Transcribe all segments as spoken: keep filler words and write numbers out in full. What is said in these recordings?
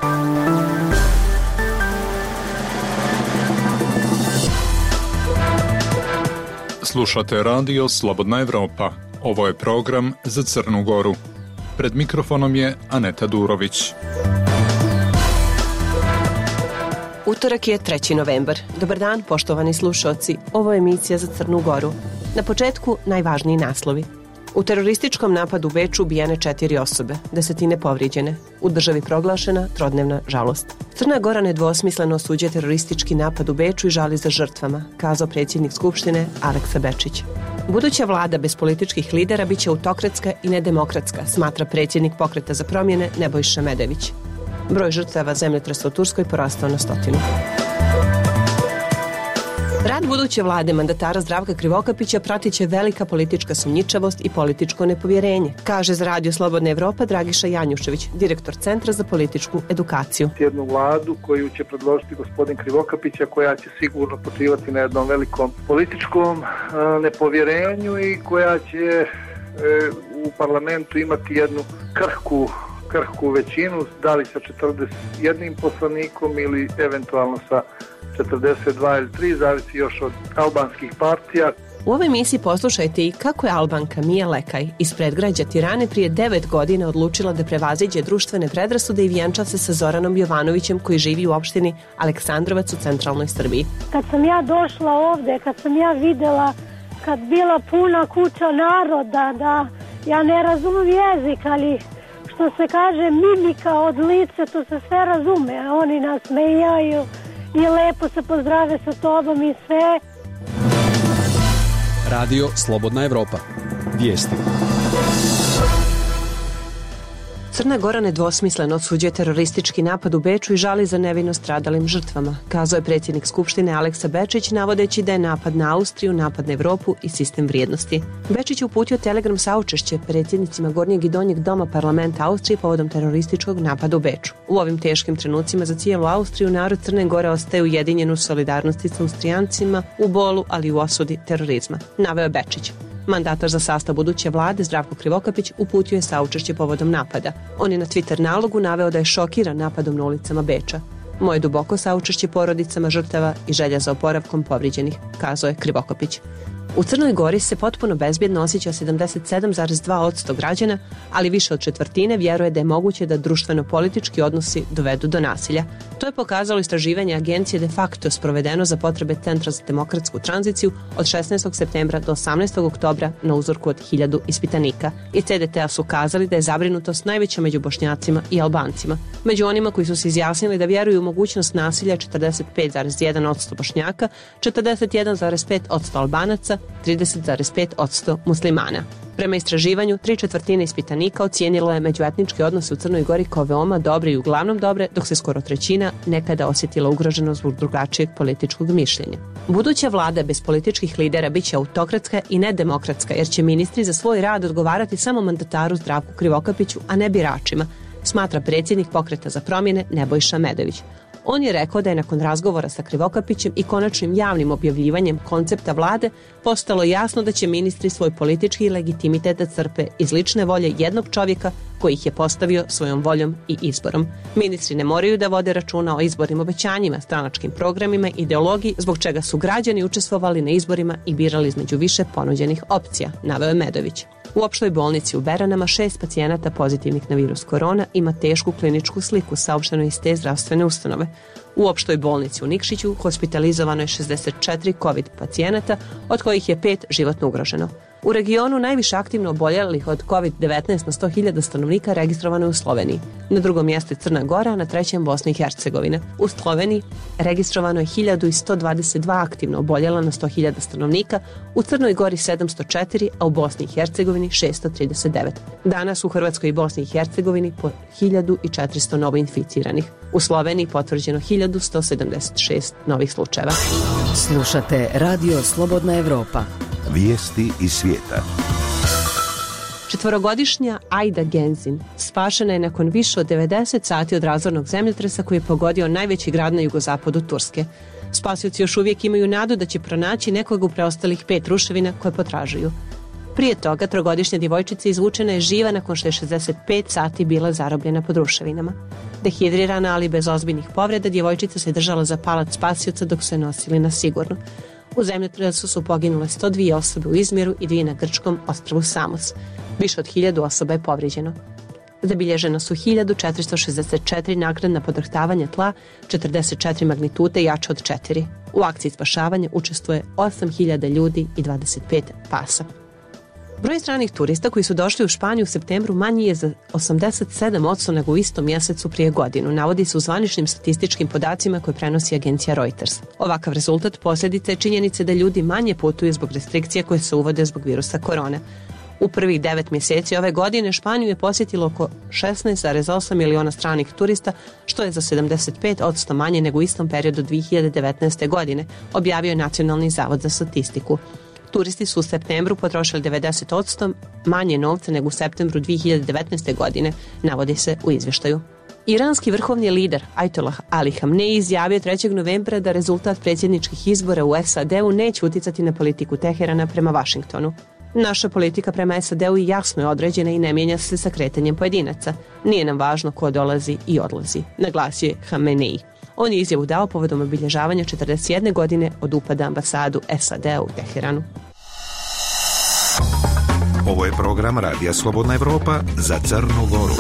Slušate radio Slobodna Evropa. Ovo je program za Crnu Goru. Pred mikrofonom je Aneta Durović. Utorak je treći novembar. Dobar dan, poštovani slušaoci. Ovo je emisija za Crnu Goru. Na početku najvažniji naslovi. U terorističkom napadu u Beču ubijene četiri osobe, desetine povrijeđene. U državi proglašena trodnevna žalost. Crna Gora nedvosmisleno osuđuje teroristički napad u Beču i žali za žrtvama, kazao predsjednik Skupštine Aleksa Bečić. Buduća vlada bez političkih lidera biće autokratska i nedemokratska, smatra predsjednik Pokreta za promjene Nebojša Medević. Broj žrtava zemljotresa u Turskoj porastao na stotinu. Rad buduće vlade mandatara Zdravka Krivokapića pratit će velika politička sumnjičavost i političko nepovjerenje, kaže za Radio Slobodna Evropa Dragiša Janjušević, direktor Centra za političku edukaciju. Jednu vladu koju će predložiti gospodin Krivokapića, koja će sigurno počivati na jednom velikom političkom nepovjerenju i koja će u parlamentu imati jednu krhku krhku većinu, da li sa četrdeset jednim poslanikom ili eventualno sa četrdeset dva ili tri, zavisi još od albanskih partija. U ovoj emisiji poslušajte i kako je Albanka Mija Lekaj iz predgrađa Tirane prije devet godina odlučila da prevaziđe društvene predrasude i vjenča se sa Zoranom Jovanovićem koji živi u opštini Aleksandrovac u centralnoj Srbiji. Kad sam ja došla ovdje, kad sam ja vidjela, kad bila puna kuća naroda, da ja ne razumijem jezik, ali što se kaže mimika od lice, to se sve razume. Oni nas smejaju i lepo se pozdrave sa tobom i sve. Radio Slobodna Evropa. Vijesti. Crna Gora nedvosmisleno osuđuje teroristički napad u Beču i žali za nevino stradalim žrtvama, kazao je predsjednik Skupštine Aleksa Bečić, navodeći da je napad na Austriju, napad na Evropu i sistem vrijednosti. Bečić je uputio telegram saučešće predsjednicima Gornjeg i Donjeg doma parlamenta Austrije povodom terorističkog napada u Beču. U ovim teškim trenucima za cijelu Austriju narod Crne Gore ostaje ujedinjen u solidarnosti sa Austrijancima u bolu, ali i u osudi terorizma, naveo je Bečić. Mandatar za sastav buduće vlade Zdravko Krivokapić uputio je saučešće povodom napada. On je na Twitter nalogu naveo da je šokiran napadom na ulicama Beča. Moje duboko saučešće porodicama žrtava i želja za oporavkom povrijeđenih, kazao je Krivokapić. U Crnoj Gori se potpuno bezbjedno osjeća sedamdeset sedam zarez dva posto građana, ali više od četvrtine vjeruje da je moguće da društveno-politički odnosi dovedu do nasilja. To je pokazalo istraživanje agencije de facto sprovedeno za potrebe Centra za demokratsku tranziciju od šesnaestog septembra do osamnaestog oktobra na uzorku od hiljadu ispitanika. Iz C D T-a su kazali da je zabrinutost najveća među Bošnjacima i Albancima. Među onima koji su se izjasnili da vjeruju u mogućnost nasilja četrdeset pet zarez jedan posto Bošnjaka, četrdeset jedan zarez pet posto Albanaca, trideset zarez pet posto muslimana. Prema istraživanju, tri četvrtine ispitanika ocijenilo je međuetnički odnose u Crnoj Gori kao veoma dobre i uglavnom dobre, dok se skoro trećina nekada osjetila ugroženo zbog drugačijeg političkog mišljenja. Buduća vlada bez političkih lidera bit će autokratska i nedemokratska, jer će ministri za svoj rad odgovarati samo mandataru Zdravku Krivokapiću, a ne biračima, smatra predsjednik Pokreta za promjene Nebojša Medević. On je rekao da je nakon razgovora sa Krivokapićem i konačnim javnim objavljivanjem koncepta vlade postalo jasno da će ministri svoj politički legitimitet da crpe iz lične volje jednog čovjeka koji ih je postavio svojom voljom i izborom. Ministri ne moraju da vode računa o izbornim obećanjima, stranačkim programima, ideologiji, zbog čega su građani učestvovali na izborima i birali između više ponuđenih opcija, naveo je Medović. U opštoj bolnici u Beranama šest pacijenata pozitivnih na virus korona ima tešku kliničku sliku, saopšteno iz te zdravstvene ustanove. U opštoj bolnici u Nikšiću hospitalizovano je šezdeset četiri COVID pacijenata, od kojih je pet životno ugroženo. U regionu najviše aktivno oboljelih od kovid devetnaest na sto hiljada stanovnika registrovano je u Sloveniji. Na drugom mjestu je Crna Gora, na trećem Bosna i Hercegovina. U Sloveniji registrovano je hiljadu sto dvadeset dva aktivno oboljela na sto hiljada stanovnika, u Crnoj Gori sedamsto četiri, a u Bosni i Hercegovini šesto trideset devet. Danas u Hrvatskoj i Bosni i Hercegovini po hiljadu četiristo novo inficiranih. U Sloveniji potvrđeno hiljadu sto sedamdeset šest novih slučajeva. Slušate Radio Slobodna Evropa. Vijesti iz svijeta. Četvorogodišnja Ajda Genzin spašena je nakon više od devedeset sati od razornog zemljotresa koji je pogodio najveći grad na jugozapadu Turske. Spasioci još uvijek imaju nadu da će pronaći nekog u preostalih pet ruševina koje potražuju. Prije toga, trogodišnja djevojčica izvučena je živa nakon što je šezdeset pet sati bila zarobljena pod ruševinama. Dehidrirana, ali bez ozbiljnih povreda, djevojčica se držala za palac spasioca dok se nosili na sigurno. U zemljotresu su poginule sto dvije osobe u Izmiru i dvije na grčkom ostrvu Samos. Više od hiljadu osoba je povrijeđeno. Zabilježeno su hiljadu četiristo šezdeset četiri nagradna podrhtavanja tla, četrdeset četiri magnitude jače od četiri. U akciji spašavanja učestvuje osam hiljada ljudi i dvadeset pet pasa. Broj stranih turista koji su došli u Španiju u septembru manji je za osamdeset sedam posto nego u istom mjesecu prije godinu, navodi se u zvaničnim statističkim podacima koje prenosi agencija Reuters. Ovakav rezultat posljedica je činjenice da ljudi manje putuju zbog restrikcija koje se uvode zbog virusa korona. U prvih devet mjeseci ove godine Španiju je posjetilo oko šesnaest zarez osam miliona stranih turista, što je za sedamdeset pet posto manje nego u istom periodu dvije hiljade devetnaeste. godine, objavio je Nacionalni zavod za statistiku. Turisti su u septembru potrošili devedeset posto manje novca nego u septembru dvije hiljade devetnaeste. godine, navodi se u izvještaju. Iranski vrhovni lider Ajatollah Ali Hamnei izjavio trećeg novembra da rezultat predsjedničkih izbora u S A D-u neće utjecati na politiku Teherana prema Vašingtonu. Naša politika prema S A D-u jasno je određena i ne mijenja se sa kretanjem pojedinaca. Nije nam važno ko dolazi i odlazi, naglasio je Hamenei. On je izjavu dao povodom obilježavanja četrdeset jedne godine od upada ambasadu S A D-a u Teheranu. Ovo je program Radija Slobodna Evropa za Crnu Goru.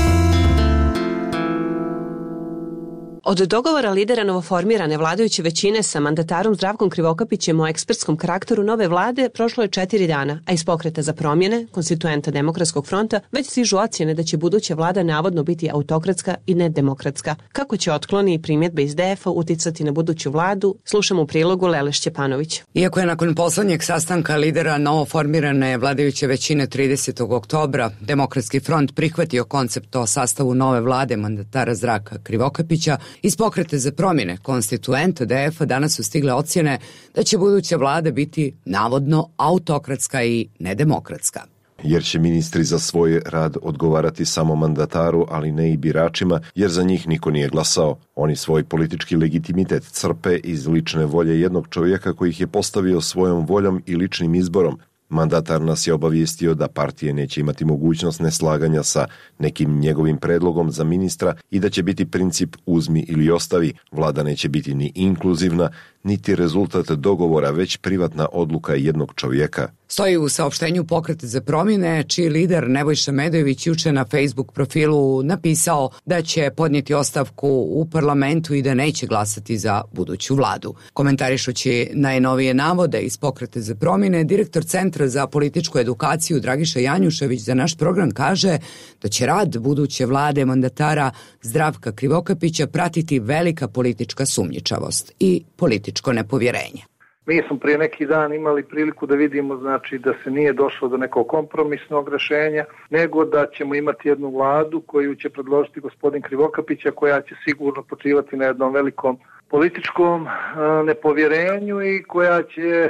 Od dogovora lidera novoformirane vladajuće većine sa mandatarom Zdravkom Krivokapićem o ekspertskom karakteru nove vlade prošlo je četiri dana, a iz Pokreta za promjene, konstituenta Demokratskog fronta, već stižu ocjene da će buduća vlada navodno biti autokratska i nedemokratska. Kako će otkloni i primjedbe iz D F-a uticati na buduću vladu, slušamo u prilogu Lele Šćepanović. Iako je nakon poslednjeg sastanka lidera novoformirane vladajuće većine tridesetog oktobra Demokratski front prihvatio koncept o sastavu nove vlade mandatara Zdravka Krivokapića, iz Pokreta za promjene, konstituenta D F-a danas su stigle ocjene da će buduća vlada biti navodno autokratska i nedemokratska. Jer će ministri za svoj rad odgovarati samo mandataru, ali ne i biračima, jer za njih niko nije glasao. Oni svoj politički legitimitet crpe iz lične volje jednog čovjeka koji ih je postavio svojom voljom i ličnim izborom. Mandatar nas je obavijestio da partije neće imati mogućnost neslaganja sa nekim njegovim predlogom za ministra i da će biti princip uzmi ili ostavi. Vlada neće biti ni inkluzivna, niti rezultat dogovora, već privatna odluka jednog čovjeka. Stoji u saopštenju Pokreta za promjene, čiji lider Nebojša Medojević juče na Facebook profilu napisao da će podnijeti ostavku u parlamentu i da neće glasati za buduću vladu. Komentarišući najnovije navode iz Pokreta za promjene, direktor Centra za političku edukaciju Dragiša Janjušević za naš program kaže da će rad buduće vlade mandatara Zdravka Krivokapića pratiti velika politička sumnjičavost i političko nepovjerenje. Mi smo prije neki dan imali priliku da vidimo, znači, da se nije došlo do nekog kompromisnog rješenja, nego da ćemo imati jednu vladu koju će predložiti gospodin Krivokapića, koja će sigurno počivati na jednom velikom političkom nepovjerenju i koja će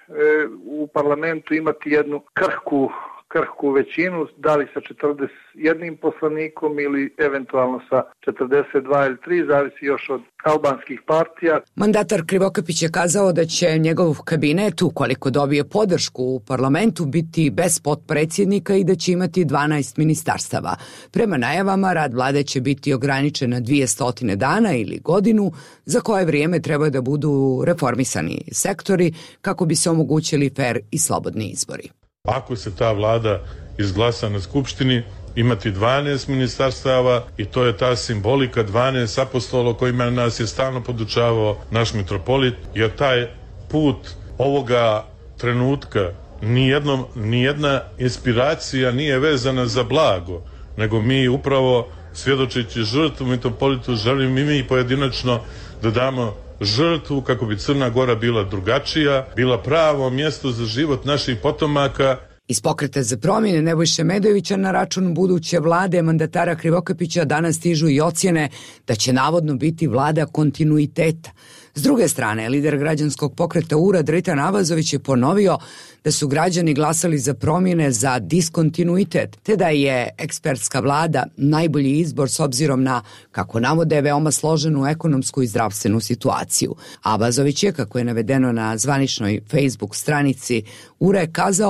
u parlamentu imati jednu krhku krhku većinu, da li sa četrdeset jednim poslanikom ili eventualno sa četrdeset dva ili tri, zavisi još od albanskih partija. Mandatar Krivokapić je kazao da će njegov kabinet, ukoliko dobije podršku u parlamentu, biti bez potpredsjednika i da će imati dvanaest ministarstava. Prema najavama, rad vlade će biti ograničen na dvjesto dana ili godinu, za koje vrijeme treba da budu reformisani sektori kako bi se omogućili fer i slobodni izbori. Ako se ta vlada izglasa na skupštini, imati dvanaest ministarstava i to je ta simbolika dvanaest apostola kojima nas je stalno podučavao naš mitropolit, jer taj put ovoga trenutka nijednom, nijedna inspiracija nije vezana za blago, nego mi upravo svjedočeći žrtvu mitropolitu želimo i mi pojedinačno da damo žrtvu kako bi Crna Gora bila drugačija, bila pravo mjesto za život naših potomaka. Iz Pokreta za promjene Nebojše Medojevića na račun buduće vlade mandatara Krivokapića danas stižu i ocjene da će navodno biti vlada kontinuiteta. S druge strane, lider građanskog pokreta U R A Dritan Abazović je ponovio da su građani glasali za promjene za diskontinuitet, te da je ekspertska vlada najbolji izbor s obzirom na, kako navode, veoma složenu ekonomsku i zdravstvenu situaciju. Abazović je, kako je navedeno na zvaničnoj Facebook stranici U R A, kazao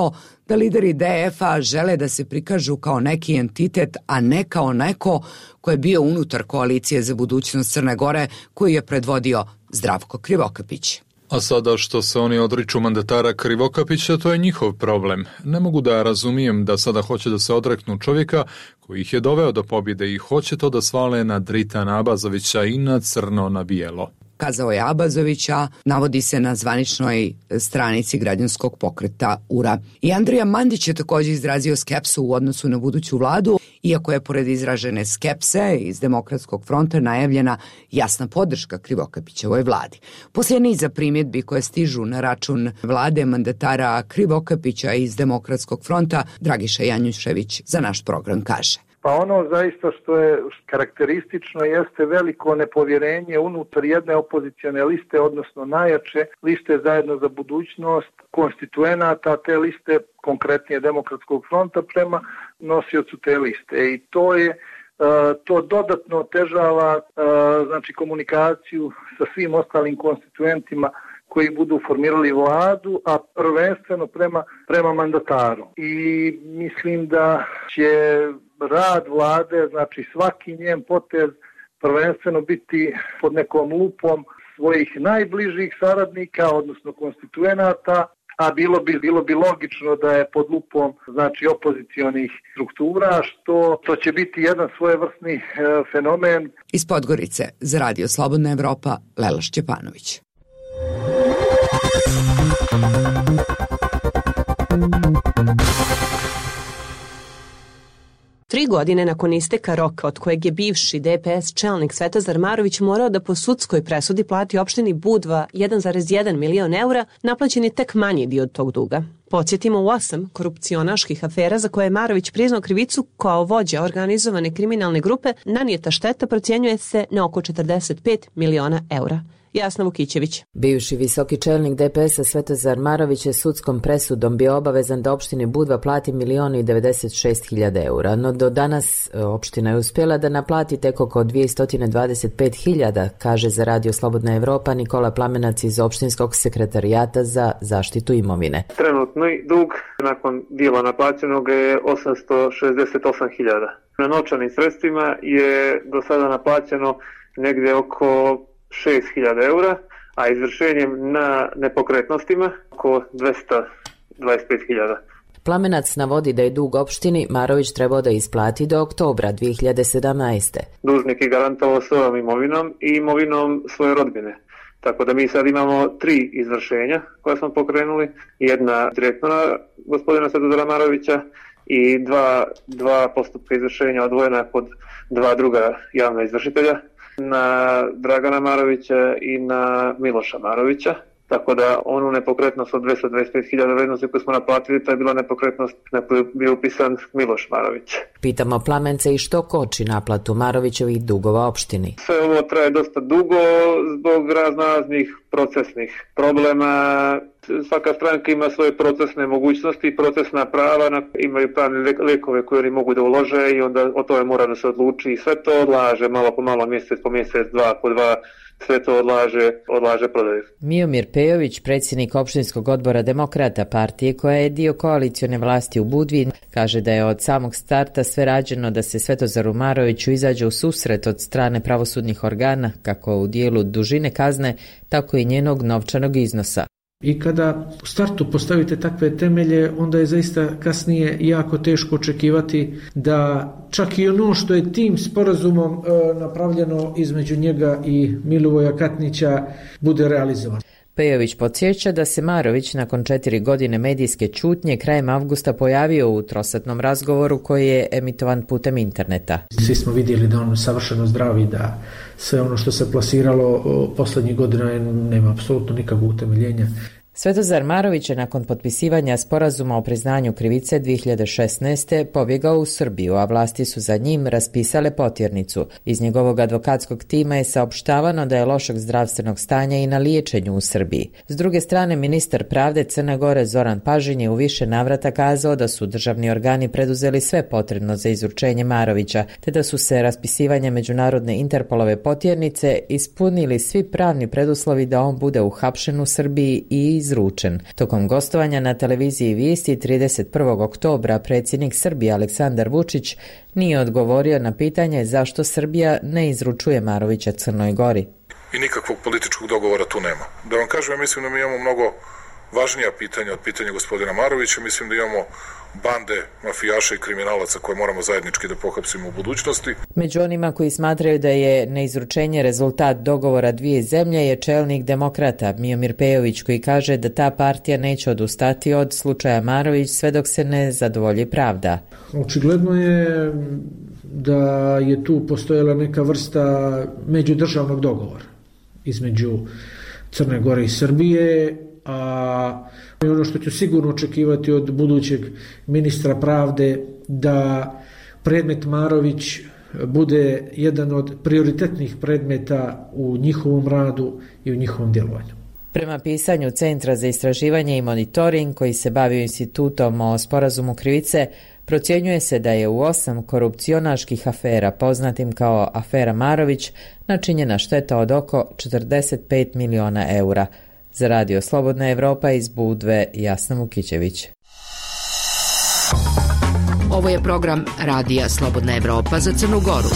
da lideri D F-a žele da se prikažu kao neki entitet, a ne kao neko ko je bio unutar koalicije za budućnost Crne Gore koju je predvodio Zdravko Krivokapić. A sada što se oni odriču mandatara Krivokapića, to je njihov problem. Ne mogu da razumijem da sada hoće da se odreknu čovjeka koji ih je doveo do pobjede i hoće to da svale na Dritana Abazovića i na crno na bijelo. Kazao je Abazovića, navodi se na zvaničnoj stranici građanskog pokreta U R A. I Andrija Mandić je također izrazio skepsu u odnosu na buduću vladu, iako je pored izražene skepse iz Demokratskog fronta najavljena jasna podrška Krivokapićevoj vladi. Poslije niza primjedbi koje stižu na račun vlade mandatara Krivokapića iz Demokratskog fronta, Dragiša Janjušević za naš program kaže. Pa ono zaista što je karakteristično jeste veliko nepovjerenje unutar jedne opozicione liste, odnosno najjače liste Zajedno za budućnost, konstituenata te liste, konkretnije Demokratskog fronta, prema nosiocu te liste. I to je to dodatno otežava znači komunikaciju sa svim ostalim konstituentima koji budu formirali vladu, a prvenstveno prema, prema mandataru. I mislim da će rad vlade, znači svaki njen potez prvenstveno biti pod nekom lupom svojih najbližih saradnika, odnosno konstituenata, a bilo bi, bilo bi logično da je pod lupom znači opozicionih struktura, što to će biti jedan svojevrsni e, fenomen. Iz Podgorice za Radio Slobodna Evropa, Lela Šćepanović. Tri godine nakon isteka roka od kojeg je bivši D P S čelnik Svetozar Marović morao da po sudskoj presudi plati opštini Budva jedan zarez jedan milion eura, naplaćen je tek manji dio od tog duga. Podsjetimo, u osam korupcionaških afera za koje je Marović priznao krivicu kao vođa organizovane kriminalne grupe, nanijeta šteta procjenjuje se na oko četrdeset pet miliona eura. Jasna Vukićević. Bivši visoki čelnik D P S-a Svetozar Marović je sudskom presudom bio obavezan da opštini Budva plati milion i devedeset šest hiljada eura, no do danas opština je uspjela da naplati tek oko dvjesto dvadeset pet hiljada, kaže za Radio Slobodna Evropa Nikola Plamenac iz opštinskog sekretarijata za zaštitu imovine. Trenutni dug nakon dijela naplaćenog je osamsto šezdeset osam hiljada. Na novčanim sredstvima je do sada naplaćeno negdje oko šest hiljada eura, a izvršenjem na nepokretnostima oko dvjesto dvadeset pet hiljada. Plamenac navodi da je dug opštini Marović trebao da isplati do oktobra dvije hiljade sedamnaeste. Dužnik je garantovao svojom imovinom i imovinom svoje rodbine. Tako da mi sad imamo tri izvršenja koja smo pokrenuli. Jedna direktno na gospodina Svetozara Marovića i dva, dva postupka izvršenja odvojena kod dva druga javna izvršitelja, na Dragana Marovića i na Miloša Marovića. Tako da onu nepokretnost od dvjesto dvadeset pet hiljada vrednosti koju smo naplatili, to je bila nepokretnost na koju je bio upisan Miloš Marović. Pitamo Plamence i što koči naplatu Marovićevih dugova opštini. Sve ovo traje dosta dugo zbog raznoraznih procesnih problema. Svaka stranka ima svoje procesne mogućnosti i procesna prava, imaju pravne lekove koje oni mogu da ulože i onda o tome mora da se odluči i sve to odlaže malo po malo, mjesec po mjesec, dva po dva, sve to odlaže, odlaže prodaju. Miomir Pejović, predsjednik opštinskog odbora Demokrata partije koja je dio koalicione vlasti u Budvi, kaže da je od samog starta sve rađeno da se Svetozaru Maroviću izađe u susret od strane pravosudnih organa, kako u dijelu dužine kazne, tako i njenog novčanog iznosa. I kada u startu postavite takve temelje, onda je zaista kasnije jako teško očekivati da čak i ono što je tim sporazumom e, napravljeno između njega i Milivoja Katnića bude realizovano. Pejović podsjeća da se Marović nakon četiri godine medijske ćutnje krajem avgusta pojavio u trosatnom razgovoru koji je emitovan putem interneta. Svi smo vidjeli da on savršeno zdravi, da sve ono što se plasiralo posljednjih godina nema apsolutno nikakvog utemeljenja. Svetozar Marović je nakon potpisivanja sporazuma o priznanju krivice dvije hiljade šesnaeste pobjegao u Srbiju, a vlasti su za njim raspisale potjernicu. Iz njegovog advokatskog tima je saopštavano da je lošeg zdravstvenog stanja i na liječenju u Srbiji. S druge strane, ministar pravde Crne Gore Zoran Pažin je u više navrata kazao da su državni organi preduzeli sve potrebno za izručenje Marovića, te da su se raspisivanje međunarodne Interpolove potjernice ispunili svi pravni preduslovi da on bude uhapšen u Srbiji i izručen. Tokom gostovanja na televiziji Vijesti trideset prvog oktobra predsjednik Srbije Aleksandar Vučić nije odgovorio na pitanje zašto Srbija ne izručuje Marovića Crnoj Gori. I nikakvog političkog dogovora tu nema. Da vam kažem, ja mislim da mi imamo mnogo važnija pitanja od pitanja gospodina Marovića. Mislim da imamo bande mafijaša i kriminalaca koje moramo zajednički da pohapsimo u budućnosti. Među onima koji smatraju da je neizručenje rezultat dogovora dvije zemlje je čelnik demokrata Miomir Pejović, koji kaže da ta partija neće odustati od slučaja Marović sve dok se ne zadovolji pravda. Očigledno je da je tu postojala neka vrsta međudržavnog dogovora između Crne Gore i Srbije, a ono što ću sigurno očekivati od budućeg ministra pravde da predmet Marović bude jedan od prioritetnih predmeta u njihovom radu i u njihovom djelovanju. Prema pisanju Centra za istraživanje i monitoring koji se bavi institutom o sporazumu krivice, procjenjuje se da je u osam korupcionaških afera, poznatim kao afera Marović, načinjena šteta od oko četrdeset pet miliona eura. Za Radio Slobodna Evropa iz Budve, Jasna Vukićević. Ovo je program Radija Slobodna Evropa za Crnu Goru.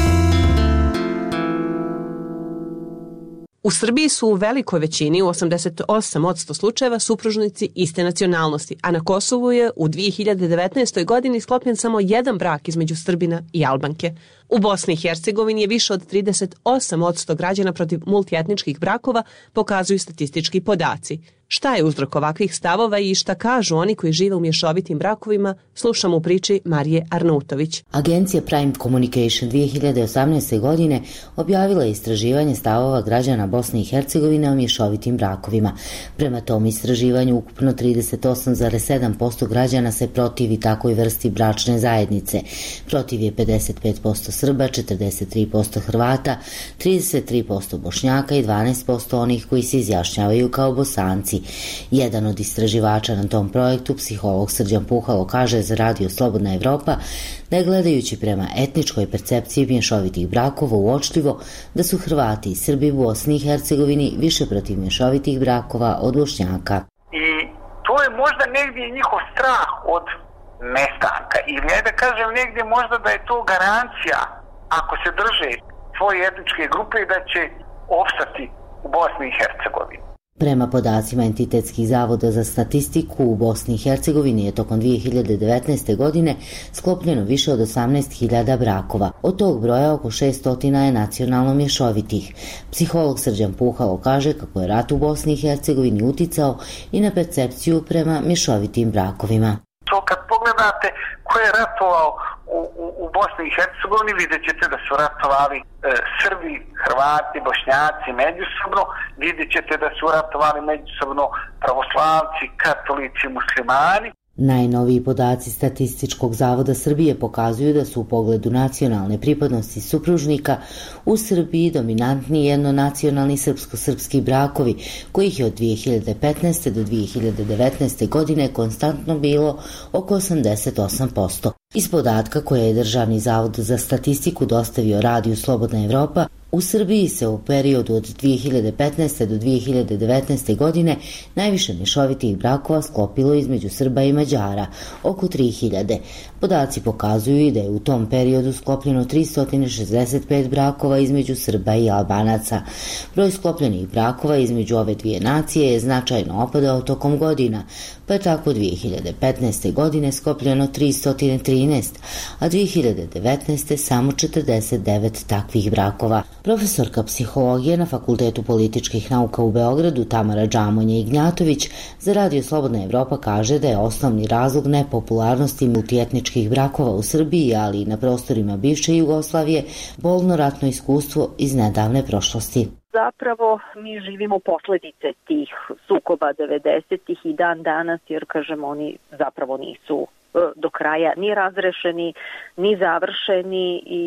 U Srbiji su u velikoj većini, u osamdeset osam posto slučajeva, supružnici iste nacionalnosti, a na Kosovu je u dvije hiljade devetnaestoj. godini sklopljen samo jedan brak između Srbina i Albanke. U Bosni i Hercegovini je više od trideset osam posto građana protiv multietničkih brakova, pokazuju statistički podaci. Šta je uzrok ovakvih stavova i šta kažu oni koji žive u mješovitim brakovima, slušamo u priči Marije Arnautović. Agencija Prime Communication dvije hiljade osamnaeste. godine objavila je istraživanje stavova građana Bosne i Hercegovine o mješovitim brakovima. Prema tom istraživanju ukupno trideset osam zarez sedam posto građana se protivi takvoj vrsti bračne zajednice. Protiv je pedeset pet posto Srba, četrdeset tri posto Hrvata, trideset tri posto Bošnjaka i dvanaest posto onih koji se izjašnjavaju kao Bosanci. Jedan od istraživača na tom projektu, psiholog Srđan Puhalo, kaže za Radio Slobodna Evropa da je gledajući prema etničkoj percepciji mješovitih brakova uočljivo da su Hrvati i Srbi u Bosni i Hercegovini više protiv mješovitih brakova od Bošnjaka. I to je možda negdje njihov strah od nestanka ili ja da kažem negdje možda da je to garancija ako se drže svoje etničke grupe da će opstati u Bosni i Hercegovini. Prema podacima entitetskih zavoda za statistiku, u Bosni i Hercegovini je tokom dvije hiljade devetnaeste. godine sklopljeno više od osamnaest hiljada brakova. Od tog broja oko šesto je nacionalno mješovitih. Psiholog Srđan Puhalo kaže kako je rat u Bosni i Hercegovini uticao i na percepciju prema mješovitim brakovima. To kad pogledate ko je ratovao u, u, u Bosni i Hercegovini, vidjet ćete da su ratovali e, Srbi, Hrvati, Bošnjaci međusobno, vidjet ćete da su ratovali međusobno pravoslavci, katolici, muslimani. Najnoviji podaci Statističkog zavoda Srbije pokazuju da su u pogledu nacionalne pripadnosti supružnika u Srbiji dominantni jednonacionalni srpsko-srpski brakovi, kojih je od dvije hiljade petnaeste. do dvije hiljade devetnaeste. godine konstantno bilo oko osamdeset osam posto. Iz podatka koje je Državni zavod za statistiku dostavio Radiju Slobodna Evropa, u Srbiji se u periodu od dvije hiljade petnaeste. do dvije hiljade devetnaeste. godine najviše mješovitih brakova sklopilo između Srba i Mađara, oko tri hiljade. Podaci pokazuju i da je u tom periodu sklopljeno tristo šezdeset pet brakova između Srba i Albanaca. Broj sklopljenih brakova između ove dvije nacije je značajno opadao tokom godina, pa je tako dvije hiljade petnaeste. godine sklopljeno tristo trinaest, a dvije hiljade devetnaeste. samo četrdeset devet takvih brakova. Profesorka psihologije na Fakultetu političkih nauka u Beogradu Tamara Džamonja-Ignjatović za Radio Slobodna Evropa kaže da je osnovni razlog nepopularnosti multietničkih brakova u Srbiji, ali i na prostorima bivše Jugoslavije, bolno ratno iskustvo iz nedavne prošlosti. Zapravo mi živimo posljedice tih sukoba devedesetih i dan danas, jer kažem oni zapravo nisu do kraja ni razrešeni, ni završeni i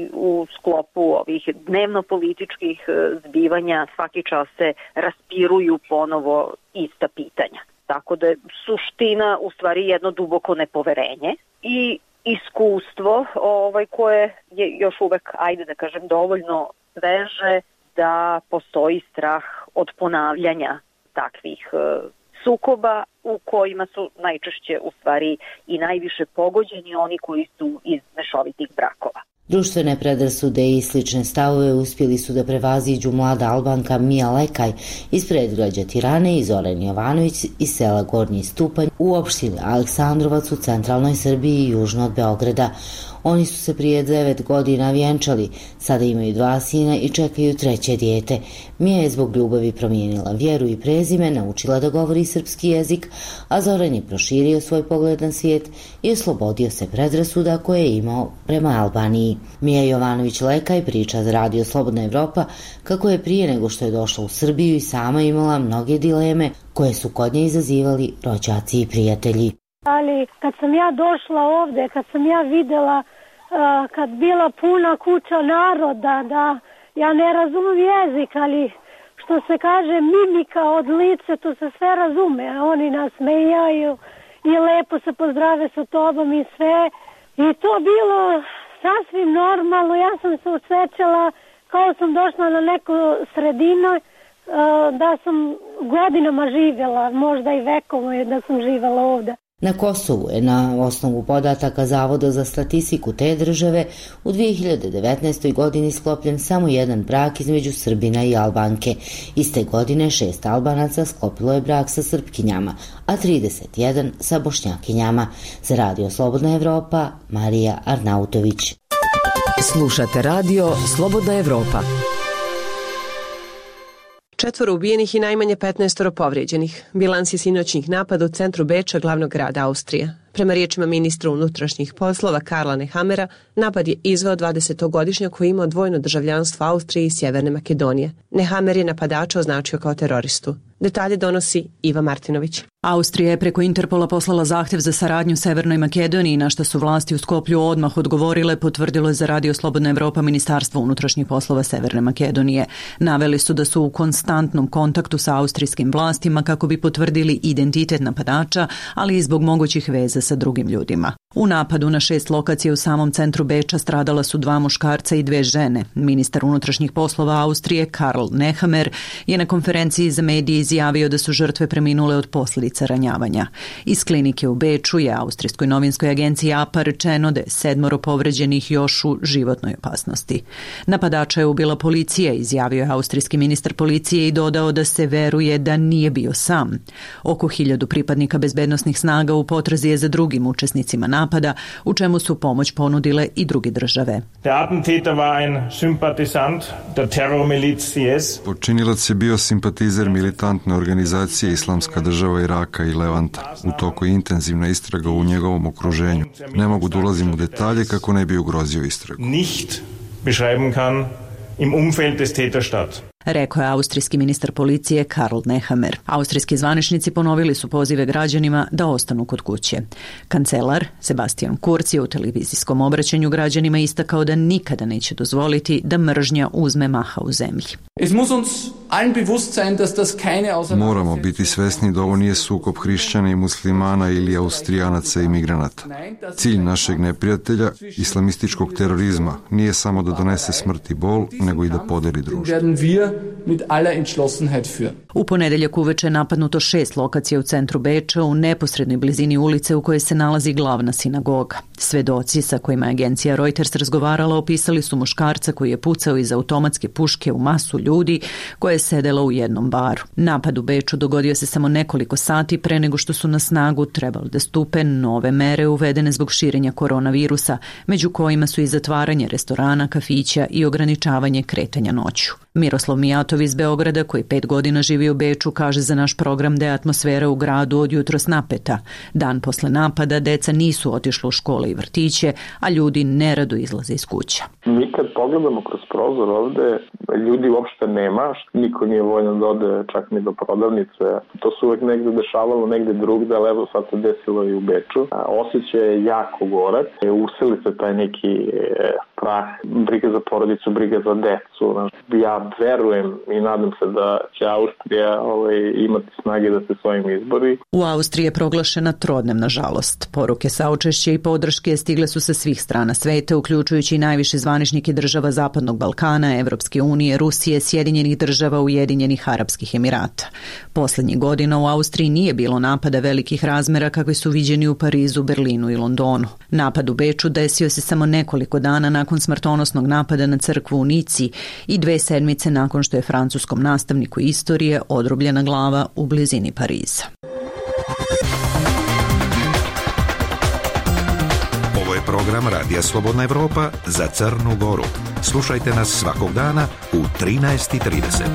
u sklopu ovih dnevno-političkih zbivanja svaki čas se raspiruju ponovo ista pitanja. Tako da je suština u stvari jedno duboko nepoverenje i iskustvo ovaj, koje je još uvek, ajde da kažem, dovoljno sveže da postoji strah od ponavljanja takvih sukoba u kojima su najčešće u stvari i najviše pogođeni oni koji su iz mešovitih brakova. Društvene predrasude i slične stavove uspjeli su da prevaziđu mlada Albanka Mija Lekaj iz predgrađa Tirane i Zoran Jovanović iz sela Gornji Stupanj u opštini Aleksandrovac u centralnoj Srbiji južno od Beograda. Oni su se prije devet godina vjenčali, sada imaju dva sina i čekaju treće dijete. Mija je zbog ljubavi promijenila vjeru i prezime, naučila da govori srpski jezik, a Zoran je proširio svoj pogled na svijet i oslobodio se predrasuda koje je imao prema Albaniji. Mija Jovanović Lekaj priča za Radio Slobodna Evropa kako je prije nego što je došla u Srbiju i sama imala mnoge dileme koje su kod nje izazivali rođaci i prijatelji. Ali kad sam ja došla ovde, kad sam ja videla, uh, kad bila puna kuća naroda, da ja ne razumem jezik, ali što se kaže mimika od lice, to se sve razume. Oni nas smejaju i lepo se pozdrave sa tobom i sve. I to bilo sasvim normalno. Ja sam se osjećala kao sam došla na neku sredinu, uh, da sam godinama živjela, možda i vekovo je da sam živjela ovde. Na Kosovu je na osnovu podataka Zavoda za statistiku te države u dvije hiljade devetnaestoj. godini sklopljen samo jedan brak između Srbina i Albanke. Iste godine šest Albanaca sklopilo je brak sa Srpkinjama, a trideset jedan sa Bošnjakinjama. Za Radio Slobodna Evropa, Marija Arnautović. Slušate Radio Slobodna Evropa. Četvoro ubijenih i najmanje petnaestoro povrijeđenih. Bilans je sinoćnih napada u centru Beča, glavnog grada Austrije. Prema riječima ministra unutrašnjih poslova Karla Nehamera, napad je izveo dvadesetogodišnjak koji ima dvojno državljanstvo Austrije i Sjeverne Makedonije. Nehamer je napadača označio kao teroristu. Detalje donosi Iva Martinović. Austrija je preko Interpola poslala zahtjev za saradnju Severnoj Makedoniji, na što su vlasti u Skoplju odmah odgovorile, potvrdilo je za Radio Slobodna Evropa Ministarstvo unutrašnjih poslova Severne Makedonije. Naveli su da su u konstantnom kontaktu sa austrijskim vlastima kako bi potvrdili identitet napadača, ali i zbog mogućih veza sa drugim ljudima. U napadu na šest lokacija u samom centru Beča stradala su dva muškarca i dve žene. Ministar unutrašnjih poslova Austrije Karl Nehammer je na konferenciji za medije izjavio da su žrtve preminule od posljedica ranjavanja. Iz klinike u Beču je austrijskoj novinskoj agenciji A P A rečeno da je sedmoro povređenih još u životnoj opasnosti. Napadača je ubila policija, izjavio je austrijski ministar policije i dodao da se veruje da nije bio sam. Oko hiljadu pripadnika bezbednosnih snaga u potrazi je za drugim učesnicima napada, u čemu su pomoć ponudile i druge države. Der Attentäter war ein Sympathisant der Terrormiliz I S. Počinilac je bio simpatizer militantne organizacije Islamska država Iraka i Levanta. U toku je intenzivna istraga u njegovom okruženju. Ne mogu da ulazim u detalje kako ne bi ugrozio istragu. Nicht beschreiben kann im Umfeld des Täterstadt. Rekao je austrijski ministar policije Karl Nehammer. Austrijski zvaničnici ponovili su pozive građanima da ostanu kod kuće. Kancelar Sebastian Kurz je u televizijskom obraćanju građanima istakao da nikada neće dozvoliti da mržnja uzme maha u zemlji. Moramo biti svesni da ovo nije sukob hrišćana i muslimana ili austrijanaca i migranata. Cilj našeg neprijatelja, islamističkog terorizma, nije samo da donese smrt i bol, nego i da podeli društvo. U ponedeljak uveče napadnuto šest lokacija u centru Beča u neposrednoj blizini ulice u kojoj se nalazi glavna sinagoga. Svedoci sa kojima je agencija Reuters razgovarala opisali su muškarca koji je pucao iz automatske puške u masu ljudi koja je sedela u jednom baru. Napad u Beču dogodio se samo nekoliko sati pre nego što su na snagu trebali da stupe nove mere uvedene zbog širenja koronavirusa, među kojima su i zatvaranje restorana, kafića i ograničavanje kretanja noću. Miroslav Mijatov iz Beograda, koji pet godina živi u Beču, kaže za naš program da je atmosfera u gradu od jutros napeta. Dan posle napada deca nisu otišla u škole i vrtiće, a ljudi nerado izlaze iz kuća. Mi kad pogledamo kroz prozor ovde, ljudi uopšte nema, niko nije voljan da ode čak ni do prodavnice. To se uvek negde dešavalo, negde drugde, ali evo sad se desilo i u Beču. Osjećaj je jako gorak, usili se taj neki strah, briga za porodicu, briga za decu. Ja verujem i nadam se da će Austrija ovaj, imati snage da se svojim izbori. U Austriji je proglašena trodnevna žalost. Poruke saučešća i podrške stigle su sa svih strana sveta, uključujući i najviše zvaničnike država Zapadnog Balkana, Evropske unije, Rusije, Sjedinjenih država, Ujedinjenih Arapskih Emirata. Poslednjih godina u Austriji nije bilo napada velikih razmera kakvi su viđeni u Parizu, Berlinu i Londonu. Napad u Beču desio se samo nekoliko dana nakon smrtonosnog napada na crkvu u Nici i dve sedmice nakon što je francuskom nastavniku istorije odrubljena glava u blizini Pariza. Ovo je program Radija Slobodna Evropa za Crnu Goru. Slušajte nas svakog dana u trinaest i trideset.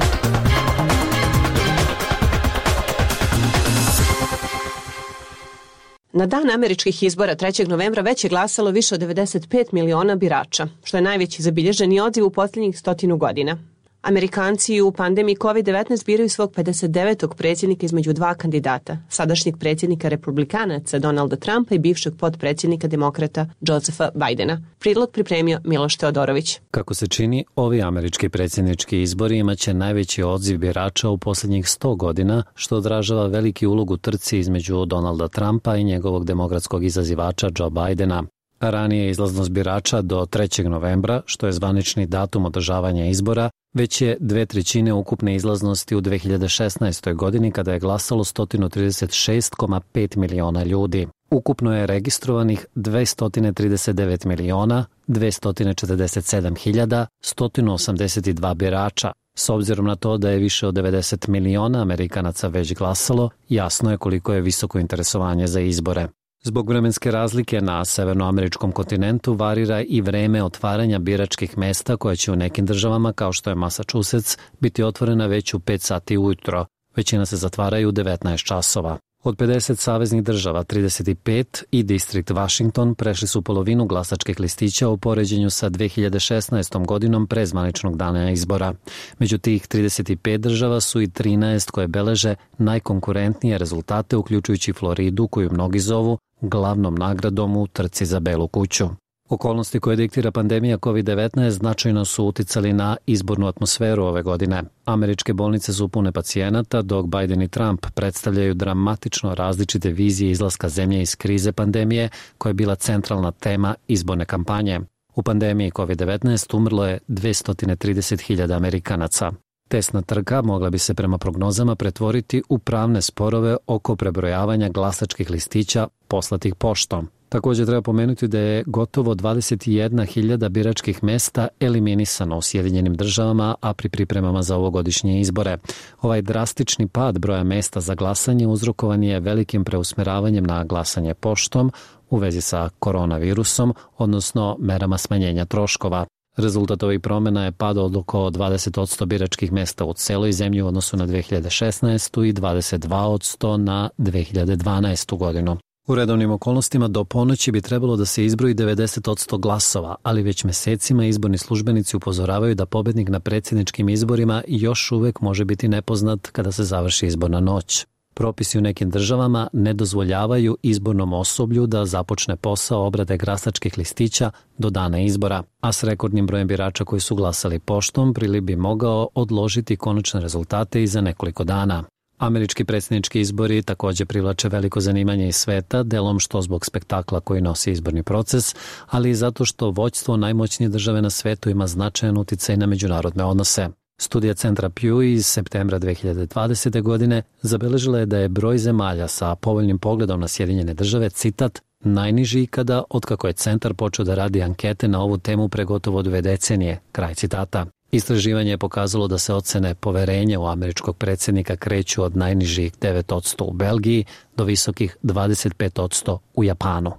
Na dan američkih izbora trećeg novembra već je glasalo više od devedeset pet miliona birača, što je najveći zabilježeni odziv u posljednjih stotinu godina. Amerikanci u pandemiji kovid devetnaest biraju svog pedeset devetog predsjednika između dva kandidata, sadašnjeg predsjednika republikanaca Donalda Trumpa i bivšeg potpredsjednika demokrata Josepha Bidena. Prilog pripremio Miloš Teodorović. Kako se čini, ovi američki predsjednički izbori imaće najveći odziv birača u posljednjih sto godina, što odražava veliki ulog u trci između Donalda Trumpa i njegovog demokratskog izazivača Joe Bidena. Ranije izlaznost birača do trećeg novembra, što je zvanični datum održavanja izbora, već je dve trećine ukupne izlaznosti u dve hiljade šesnaestoj. godini kada je glasalo sto trideset šest zarez pet miliona ljudi. Ukupno je registrovanih dvesta trideset devet miliona dvesta četrdeset sedam hiljada sto osamdeset dva birača. S obzirom na to da je više od devedeset miliona Amerikanaca već glasalo, jasno je koliko je visoko interesovanje za izbore. Zbog vremenske razlike na severnoameričkom kontinentu varira i vreme otvaranja biračkih mesta koja će u nekim državama, kao što je Massachusetts, biti otvorena već u pet sati ujutro. Većina se zatvaraju u devetnaest časova. Od pedeset saveznih država, trideset pet i distrikt Washington prešli su polovinu glasačkih listića u poređenju sa dve hiljade šesnaestom. godinom pre zvaničnog dana izbora. Među tih trideset pet država su i trinaest koje beleže najkonkurentnije rezultate, uključujući Floridu, koju mnogi zovu glavnom nagradom u trci za Belu kuću. Okolnosti koje diktira pandemija kovid devetnaest značajno su uticali na izbornu atmosferu ove godine. Američke bolnice su pune pacijenata, dok Biden i Trump predstavljaju dramatično različite vizije izlaska zemlje iz krize pandemije, koja je bila centralna tema izborne kampanje. U pandemiji kovid devetnaest umrlo je dvesta trideset hiljada Amerikanaca. Tesna trka mogla bi se prema prognozama pretvoriti u pravne sporove oko prebrojavanja glasačkih listića poslatih poštom. Također treba pomenuti da je gotovo dvadeset jedna hiljada biračkih mesta eliminisano u Sjedinjenim državama, a pri pripremama za ovogodišnje izbore. Ovaj drastični pad broja mesta za glasanje uzrokovan je velikim preusmeravanjem na glasanje poštom u vezi sa koronavirusom, odnosno merama smanjenja troškova. Rezultat ovih promjena je pad od oko dvadeset posto biračkih mesta u celoj zemlji u odnosu na dve hiljade šesnaestu. i dvadeset dva posto na dve hiljade dvanaestu. godinu. U redovnim okolnostima do ponoći bi trebalo da se izbroji devedeset posto glasova, ali već mesecima izborni službenici upozoravaju da pobednik na predsjedničkim izborima još uvek može biti nepoznat kada se završi izborna noć. Propisi u nekim državama ne dozvoljavaju izbornom osoblju da započne posao obrade glasačkih listića do dana izbora, a s rekordnim brojem birača koji su glasali poštom priliv bi mogao odložiti konačne rezultate i za nekoliko dana. Američki predsjednički izbori također privlače veliko zanimanje iz sveta, delom što zbog spektakla koji nosi izborni proces, ali i zato što vođstvo najmoćnije države na svetu ima značajan uticaj na međunarodne odnose. Studija centra Pew iz septembra dve hiljade dvadesete. godine zabeležila je da je broj zemalja sa povoljnim pogledom na Sjedinjene države, citat, najniži ikada otkako je centar počeo da radi ankete na ovu temu pre gotovo dve decenije, kraj citata. Istraživanje je pokazalo da se ocene poverenja u američkog predsjednika kreću od najnižih devet posto u Belgiji do visokih dvadeset pet posto u Japanu.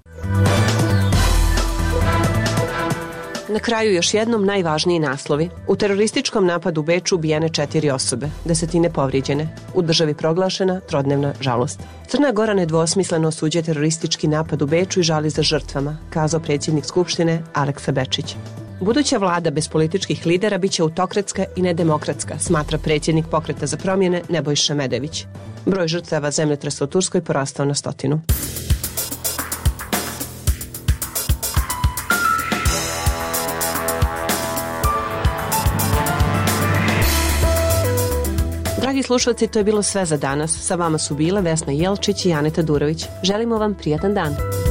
Na kraju još jednom najvažniji naslovi. U terorističkom napadu u Beču ubijene četiri osobe, desetine povrijeđene. U državi proglašena trodnevna žalost. Crna Gora nedvosmisleno osuđuje teroristički napad u Beču i žali za žrtvama, kazao predsjednik Skupštine Aleksa Bečić. Buduća vlada bez političkih lidera biće autokratska i nedemokratska, smatra predsjednik Pokreta za promjene Nebojša Medević. Broj žrtava zemljotresa u Turskoj porastao na stotinu. Dragi slušalci, to je bilo sve za danas. Sa vama su bile Vesna Jelčić i Aneta Durović. Želimo vam prijatan dan.